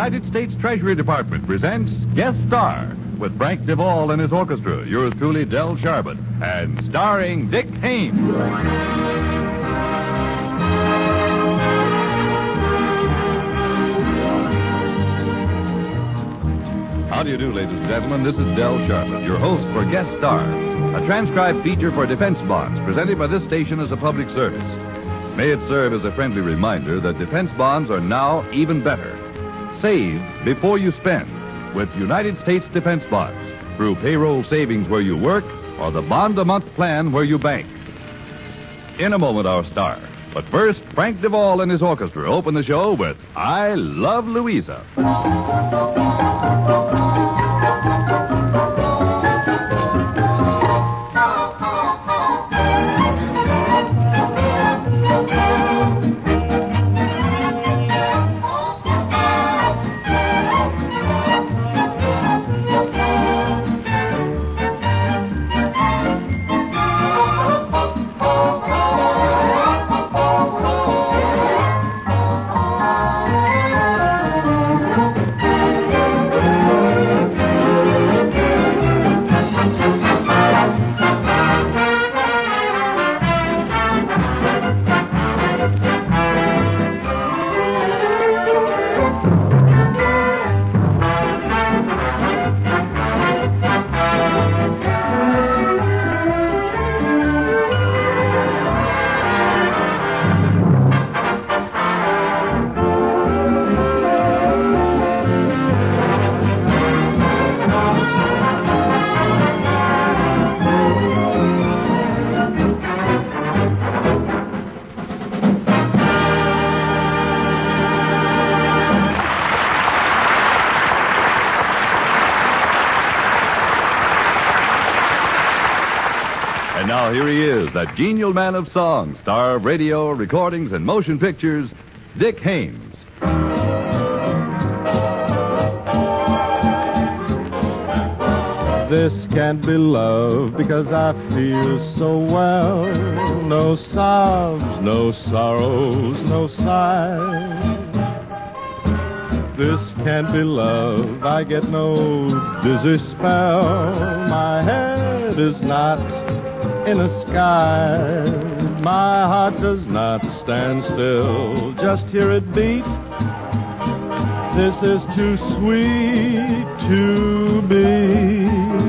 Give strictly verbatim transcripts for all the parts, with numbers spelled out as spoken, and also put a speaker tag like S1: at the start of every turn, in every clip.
S1: United States Treasury Department presents Guest Star with Frank Duvall and his orchestra, yours truly, Del Sharbutt, and starring Dick Haymes. How do you do, ladies and gentlemen? This is Del Sharbutt, your host for Guest Star, a transcribed feature for defense bonds presented by this station as a public service. May it serve as a friendly reminder that defense bonds are now even better. Save before you spend with United States Defense Bonds through payroll savings where you work or the bond-a-month plan where you bank. In a moment, our star. But first, Frank Duvall and his orchestra open the show with I Love Louisa. And now here he is, that genial man of song, star of radio, recordings, and motion pictures, Dick Haymes.
S2: This can't be love because I feel so well. No sobs, no sorrows, no sighs. This can't be love, I get no dizzy spell. My head is not in a sky. My heart does not stand still, just hear it beat. This is too sweet to be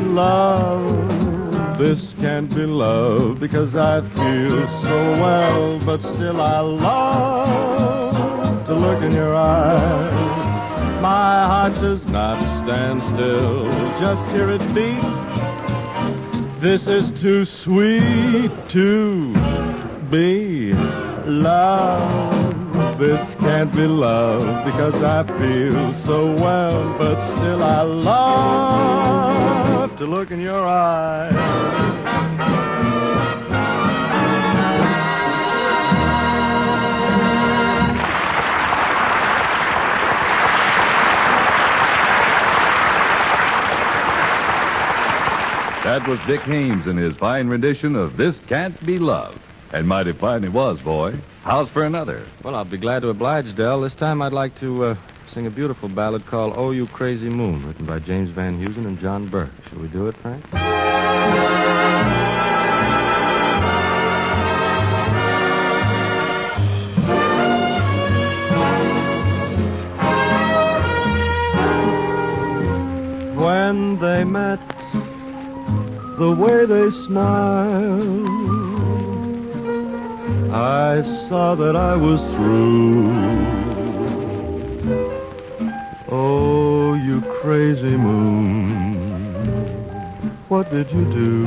S2: love. This can't be love because I feel so well, but still I love to look in your eyes. My heart does not stand still, just hear it beat. This is too sweet to be love. This can't be love because I feel so well, but still I love to look in your eyes.
S1: That was Dick Haymes in his fine rendition of This Can't Be Love. And mighty fine it was, boy. How's for another?
S2: Well, I'll be glad to oblige, Del. This time I'd like to uh, sing a beautiful ballad called Oh, You Crazy Moon, written by James Van Heusen and John Burke. Shall we do it, Frank? When they met, the way they smiled, I saw that I was through. Oh, you crazy moon, what did you do?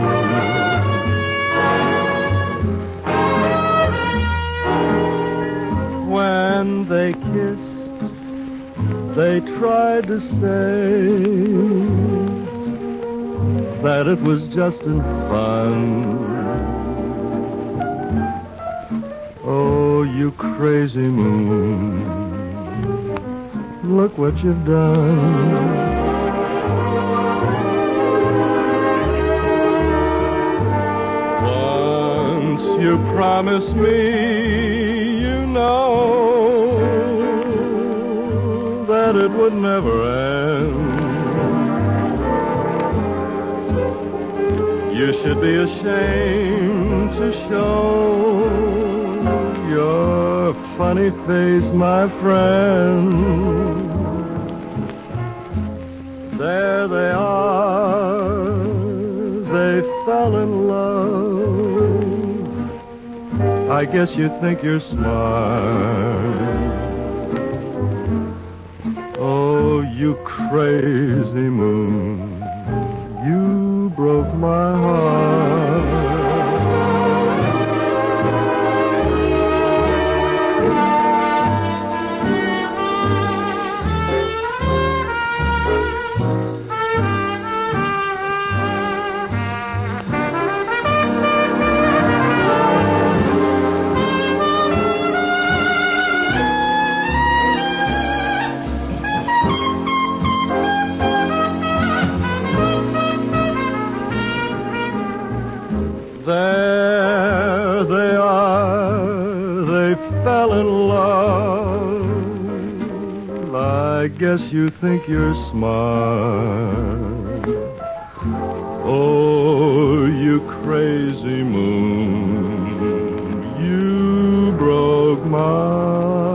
S2: When they kissed, they tried to say that it was just in fun. Oh, you crazy moon, look what you've done. Once you promised me, you know, that said it would never end. You should be ashamed to show your funny face, my friend. There they are, they fell in love. I guess you think you're smart. Oh, you crazy moon, you broke my heart. There they are, they fell in love. I guess you think you're smart. Oh, you crazy moon, you broke my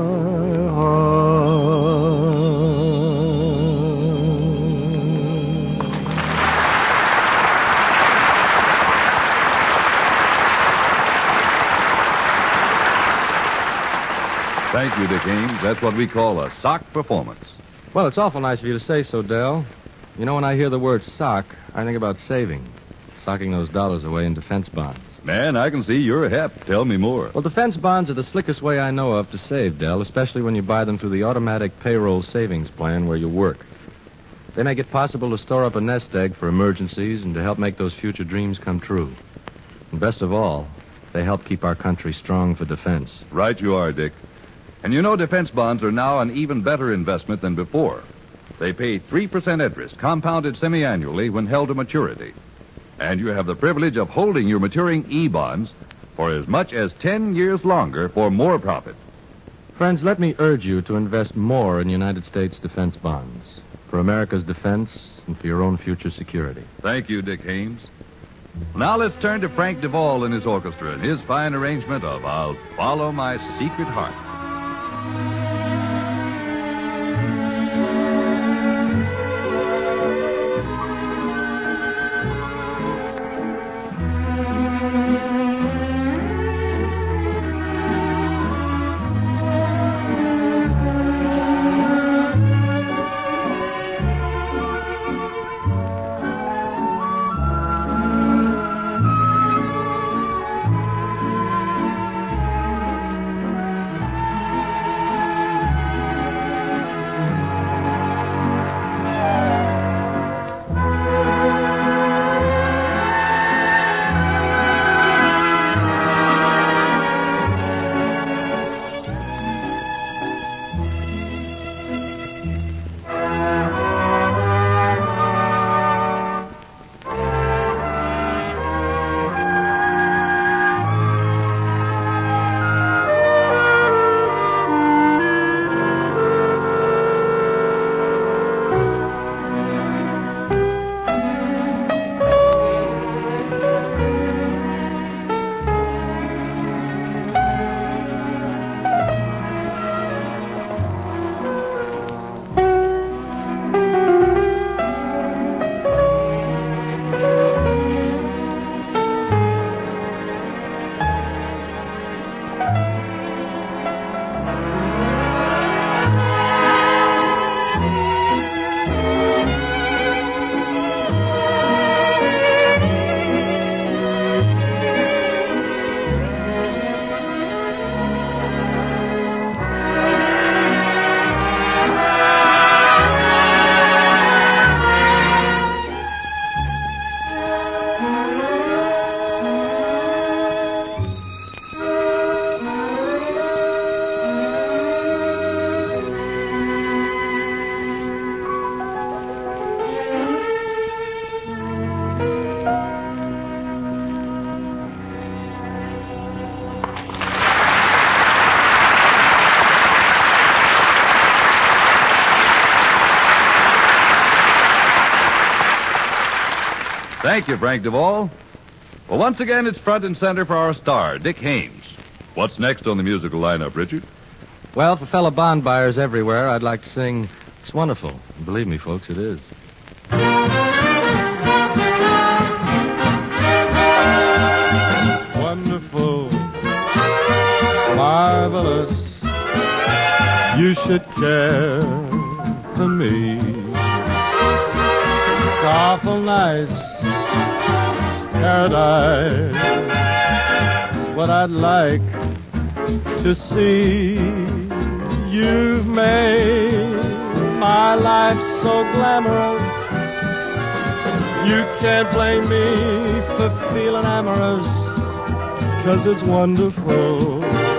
S1: Thank you, Dick Ames. That's what we call a sock performance.
S3: Well, it's awful nice of you to say so, Del. You know, when I hear the word sock, I think about saving. Socking those dollars away in defense bonds.
S1: Man, I can see you're hep. Tell me more.
S3: Well, defense bonds are the slickest way I know of to save, Del, especially when you buy them through the automatic payroll savings plan where you work. They make it possible to store up a nest egg for emergencies and to help make those future dreams come true. And best of all, they help keep our country strong for defense.
S1: Right you are, Dick. And you know defense bonds are now an even better investment than before. They pay three percent interest, compounded semi-annually when held to maturity. And you have the privilege of holding your maturing E-bonds for as much as ten years longer for more profit.
S3: Friends, let me urge you to invest more in United States defense bonds for America's defense and for your own future security.
S1: Thank you, Dick Ames. Now let's turn to Frank Duvall and his orchestra and his fine arrangement of I'll Follow My Secret Heart. Thank you, Frank Duvall. Well, once again, it's front and center for our star, Dick Haymes. What's next on the musical lineup, Richard?
S3: Well, for fellow bond buyers everywhere, I'd like to sing It's Wonderful. And believe me, folks, it is.
S2: It's wonderful, marvelous. You should care for me. It's awful nice, paradise. It's what I'd like to see. You've made my life so glamorous. You can't blame me for feeling amorous, 'cause it's wonderful,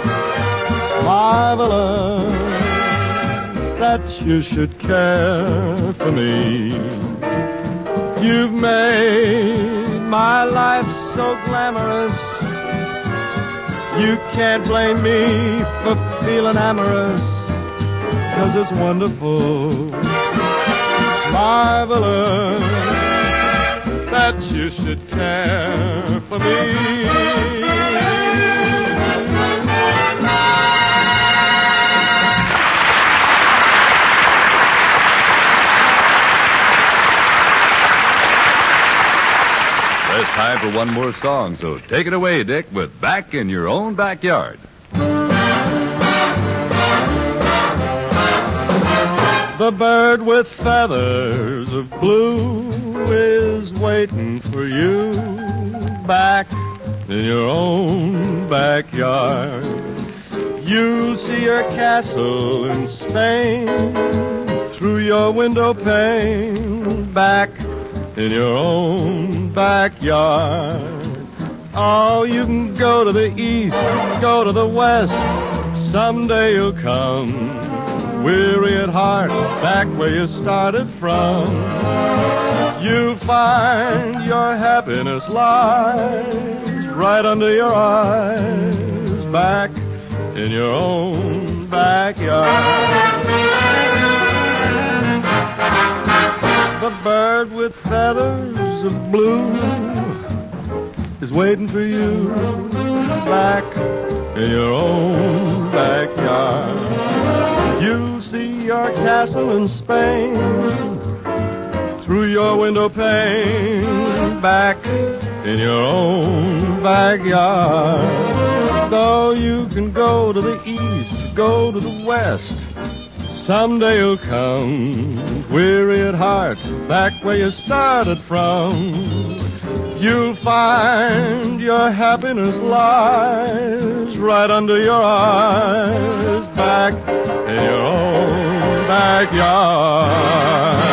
S2: marvelous that you should care for me. You've made my life so glamorous. You can't blame me for feeling amorous, 'cause it's wonderful, marvelous that you should care for me.
S1: There's time for one more song, so take it away, Dick, with Back in Your Own Backyard.
S2: The bird with feathers of blue is waiting for you back in your own backyard. You see your castle in Spain through your window pane, back in your own backyard. Oh, you can go to the east, go to the west. Someday you'll come, weary at heart, back where you started from. You'll find your happiness lies right under your eyes, back in your own backyard. The bird with feathers of blue is waiting for you back in your own backyard. You see your castle in Spain through your window pane, back in your own backyard. Though you can go to the east, go to the west, someday you'll come, weary at heart, back where you started from. You'll find your happiness lies right under your eyes, back in your own backyard.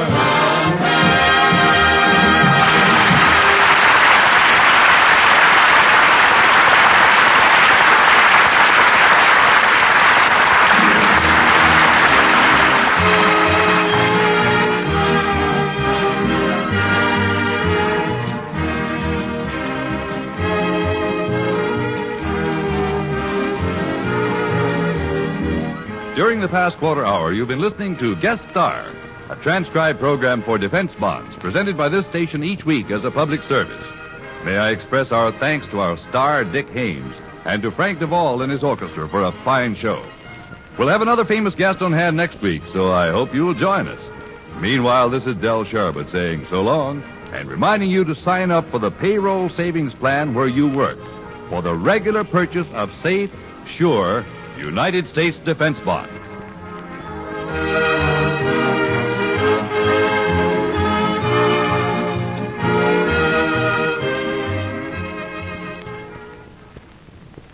S1: During the past quarter hour, you've been listening to Guest Star, a transcribed program for defense bonds presented by this station each week as a public service. May I express our thanks to our star, Dick Haymes, and to Frank Duvall and his orchestra for a fine show. We'll have another famous guest on hand next week, so I hope you'll join us. Meanwhile, this is Del Sharbutt saying so long and reminding you to sign up for the payroll savings plan where you work for the regular purchase of safe, sure United States defense bonds.